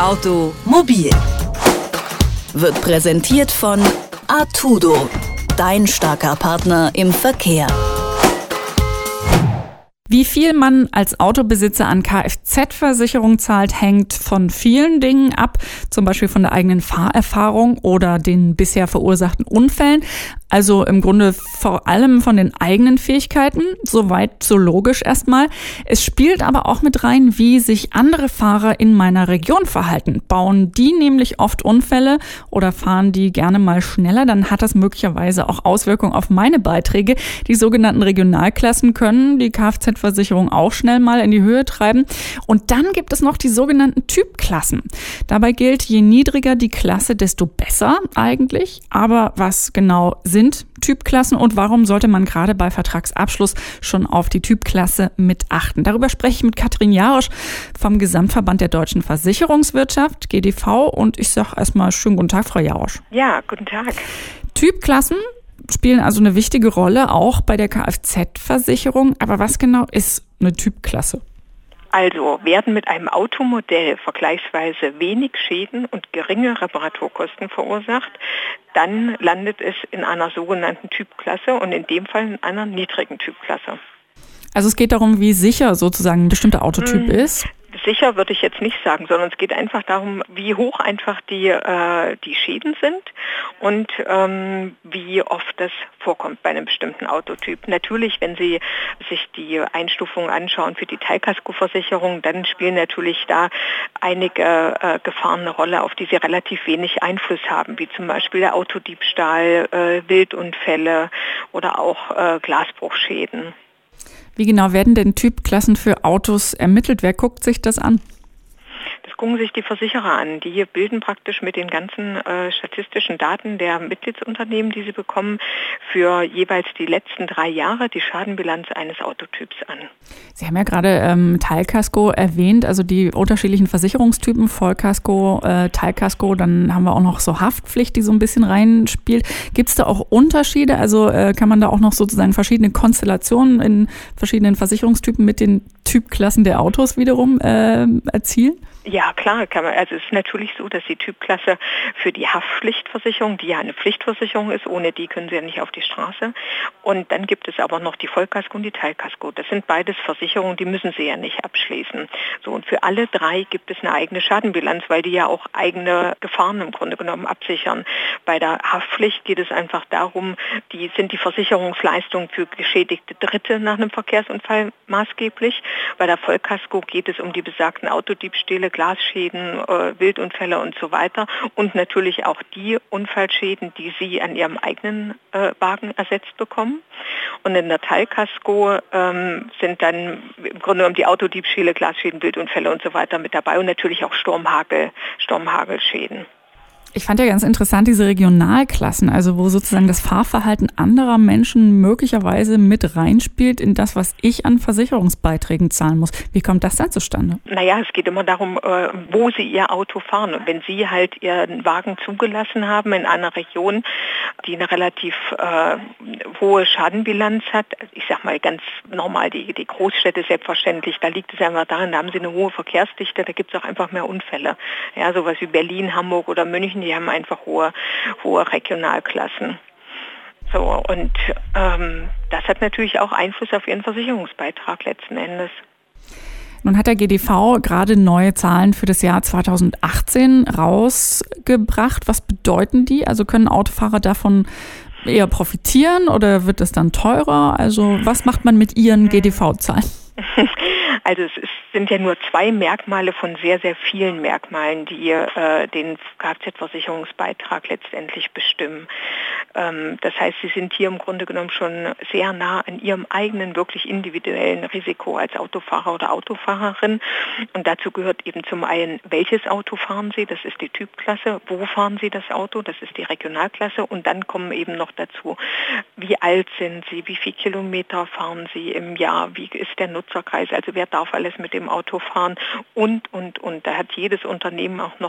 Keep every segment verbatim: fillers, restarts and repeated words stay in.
Automobil wird präsentiert von Artudo, dein starker Partner im Verkehr. Wie viel man als Autobesitzer an Kfz-Versicherung zahlt, hängt von vielen Dingen ab, zum Beispiel von der eigenen Fahrerfahrung oder den bisher verursachten Unfällen. Also im Grunde vor allem von den eigenen Fähigkeiten, soweit so logisch erstmal. Es spielt aber auch mit rein, wie sich andere Fahrer in meiner Region verhalten. Bauen die nämlich oft Unfälle oder fahren die gerne mal schneller, dann hat das möglicherweise auch Auswirkungen auf meine Beiträge. Die sogenannten Regionalklassen können die Kfz-Versicherung auch schnell mal in die Höhe treiben. Und dann gibt es noch die sogenannten Typklassen. Dabei gilt, je niedriger die Klasse, desto besser eigentlich. Aber was genau sind Typklassen und warum sollte man gerade bei Vertragsabschluss schon auf die Typklasse mit achten? Darüber spreche ich mit Katrin Jarosch vom Gesamtverband der deutschen Versicherungswirtschaft, G D V. Und ich sage erstmal schönen guten Tag, Frau Jarosch. Ja, guten Tag. Typklassen spielen also eine wichtige Rolle, auch bei der Kfz-Versicherung. Aber was genau ist eine Typklasse? Also werden mit einem Automodell vergleichsweise wenig Schäden und geringe Reparaturkosten verursacht, dann landet es in einer sogenannten Typklasse und in dem Fall in einer niedrigen Typklasse. Also es geht darum, wie sicher sozusagen ein bestimmter Autotyp hm. ist? Sicher würde ich jetzt nicht sagen, sondern es geht einfach darum, wie hoch einfach die, äh, die Schäden sind und ähm, wie oft das vorkommt bei einem bestimmten Autotyp. Natürlich, wenn Sie sich die Einstufung anschauen für die Teilkaskoversicherung, dann spielen natürlich da einige äh, Gefahren eine Rolle, auf die Sie relativ wenig Einfluss haben, wie zum Beispiel der Autodiebstahl, äh, Wildunfälle oder auch äh, Glasbruchschäden. Wie genau werden denn Typklassen für Autos ermittelt? Wer guckt sich das an? Das gucken sich die Versicherer an. Die bilden praktisch mit den ganzen äh, statistischen Daten der Mitgliedsunternehmen, die sie bekommen, für jeweils die letzten drei Jahre die Schadenbilanz eines Autotyps an. Sie haben ja gerade ähm, Teilkasko erwähnt, also die unterschiedlichen Versicherungstypen, Vollkasko, äh, Teilkasko, dann haben wir auch noch so Haftpflicht, die so ein bisschen reinspielt. Gibt es da auch Unterschiede? Also äh, kann man da auch noch sozusagen verschiedene Konstellationen in verschiedenen Versicherungstypen mit den Typklassen der Autos wiederum äh, erzielen? Ja, klar, kann man. Also es ist natürlich so, dass die Typklasse für die Haftpflichtversicherung, die ja eine Pflichtversicherung ist, ohne die können Sie ja nicht auf die Straße. Und dann gibt es aber noch die Vollkasko und die Teilkasko. Das sind beides Versicherungen, die müssen Sie ja nicht abschließen. So, und für alle drei gibt es eine eigene Schadenbilanz, weil die ja auch eigene Gefahren im Grunde genommen absichern. Bei der Haftpflicht geht es einfach darum, die sind die Versicherungsleistungen für geschädigte Dritte nach einem Verkehrsunfall maßgeblich. Bei der Vollkasko geht es um die besagten Autodiebstähle, Glasschäden, äh, Wildunfälle und so weiter und natürlich auch die Unfallschäden, die Sie an Ihrem eigenen äh, Wagen ersetzt bekommen. Und in der Teilkasko ähm, sind dann im Grunde genommen die Autodiebstähle, Glasschäden, Wildunfälle und so weiter mit dabei und natürlich auch Sturmhagel, Sturmhagelschäden. Ich fand ja ganz interessant diese Regionalklassen, also wo sozusagen das Fahrverhalten anderer Menschen möglicherweise mit reinspielt in das, was ich an Versicherungsbeiträgen zahlen muss. Wie kommt das dann zustande? Naja, es geht immer darum, wo Sie Ihr Auto fahren. Und wenn Sie halt Ihren Wagen zugelassen haben in einer Region, die eine relativ äh, hohe Schadenbilanz hat, ich sag mal ganz normal, die, die Großstädte selbstverständlich, da liegt es einfach daran, da haben Sie eine hohe Verkehrsdichte, da gibt es auch einfach mehr Unfälle. Ja, sowas wie Berlin, Hamburg oder München, die haben einfach hohe, hohe Regionalklassen. So, und ähm, das hat natürlich auch Einfluss auf Ihren Versicherungsbeitrag letzten Endes. Nun hat der G D V gerade neue Zahlen für das Jahr zweitausendachtzehn rausgebracht. Was bedeuten die? Also können Autofahrer davon eher profitieren oder wird es dann teurer? Also was macht man mit ihren G D V-Zahlen? Also es ist, sind ja nur zwei Merkmale von sehr, sehr vielen Merkmalen, die äh, den Kfz-Versicherungsbeitrag letztendlich bestimmen. Ähm, das heißt, Sie sind hier im Grunde genommen schon sehr nah an Ihrem eigenen, wirklich individuellen Risiko als Autofahrer oder Autofahrerin. Und dazu gehört eben zum einen, welches Auto fahren Sie, das ist die Typklasse, wo fahren Sie das Auto, das ist die Regionalklasse. Und dann kommen eben noch dazu, wie alt sind Sie, wie viele Kilometer fahren Sie im Jahr, wie ist der Nutzerkreis, also wer darf alles mit dem Auto fahren und, und, und. Da hat jedes Unternehmen auch noch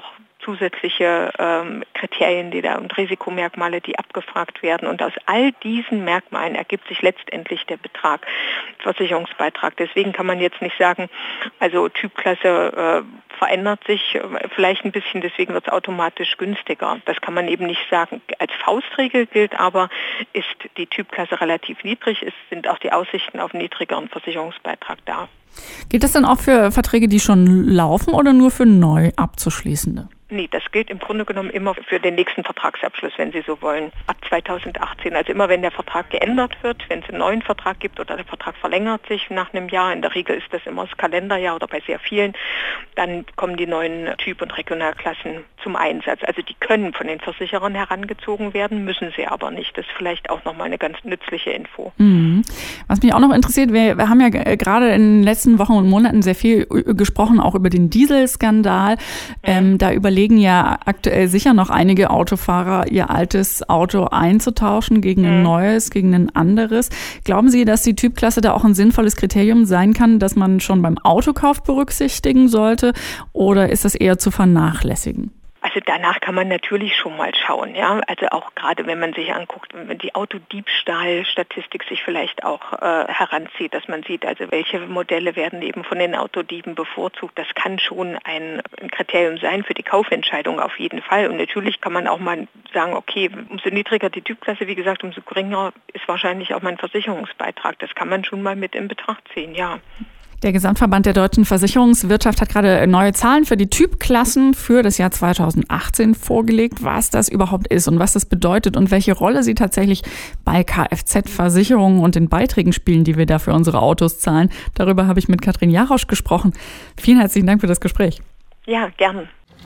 zusätzliche ähm, Kriterien die da und Risikomerkmale, die abgefragt werden. Und aus all diesen Merkmalen ergibt sich letztendlich der Betrag, Versicherungsbeitrag. Deswegen kann man jetzt nicht sagen, also Typklasse äh, verändert sich äh, vielleicht ein bisschen, deswegen wird es automatisch günstiger. Das kann man eben nicht sagen. Als Faustregel gilt aber, ist die Typklasse relativ niedrig, ist, sind auch die Aussichten auf einen niedrigeren Versicherungsbeitrag da. Gilt das dann auch für Verträge, die schon laufen oder nur für neu abzuschließende? Nee, das gilt im Grunde genommen immer für den nächsten Vertragsabschluss, wenn Sie so wollen, ab zweitausendachtzehn. Also immer wenn der Vertrag geändert wird, wenn es einen neuen Vertrag gibt oder der Vertrag verlängert sich nach einem Jahr, in der Regel ist das immer das Kalenderjahr oder bei sehr vielen, dann kommen die neuen Typ- und Regionalklassen zum Einsatz. Also die können von den Versicherern herangezogen werden, müssen sie aber nicht. Das ist vielleicht auch nochmal eine ganz nützliche Info. Mhm. Was mich auch noch interessiert, wir, wir haben ja gerade in den letzten Wochen und Monaten sehr viel gesprochen, auch über den Dieselskandal. Mhm. Ähm, da überlegen ja aktuell sicher noch einige Autofahrer, ihr altes Auto einzutauschen gegen ein mhm. neues, gegen ein anderes. Glauben Sie, dass die Typklasse da auch ein sinnvolles Kriterium sein kann, das man schon beim Autokauf berücksichtigen sollte, oder ist das eher zu vernachlässigen? Also danach kann man natürlich schon mal schauen, ja. Also auch gerade wenn man sich anguckt, wenn die Autodiebstahlstatistik sich vielleicht auch äh, heranzieht, dass man sieht, also welche Modelle werden eben von den Autodieben bevorzugt. Das kann schon ein, ein Kriterium sein für die Kaufentscheidung auf jeden Fall. Und natürlich kann man auch mal sagen, okay, umso niedriger die Typklasse, wie gesagt, umso geringer ist wahrscheinlich auch mein Versicherungsbeitrag. Das kann man schon mal mit in Betracht ziehen, ja. Der Gesamtverband der deutschen Versicherungswirtschaft hat gerade neue Zahlen für die Typklassen für das Jahr zweitausendachtzehn vorgelegt, was das überhaupt ist und was das bedeutet und welche Rolle sie tatsächlich bei Kfz-Versicherungen und den Beiträgen spielen, die wir da für unsere Autos zahlen. Darüber habe ich mit Katrin Jarosch gesprochen. Vielen herzlichen Dank für das Gespräch. Ja, gerne.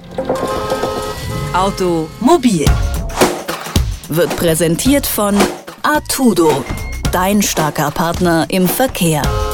Automobil wird präsentiert von Artudo, dein starker Partner im Verkehr.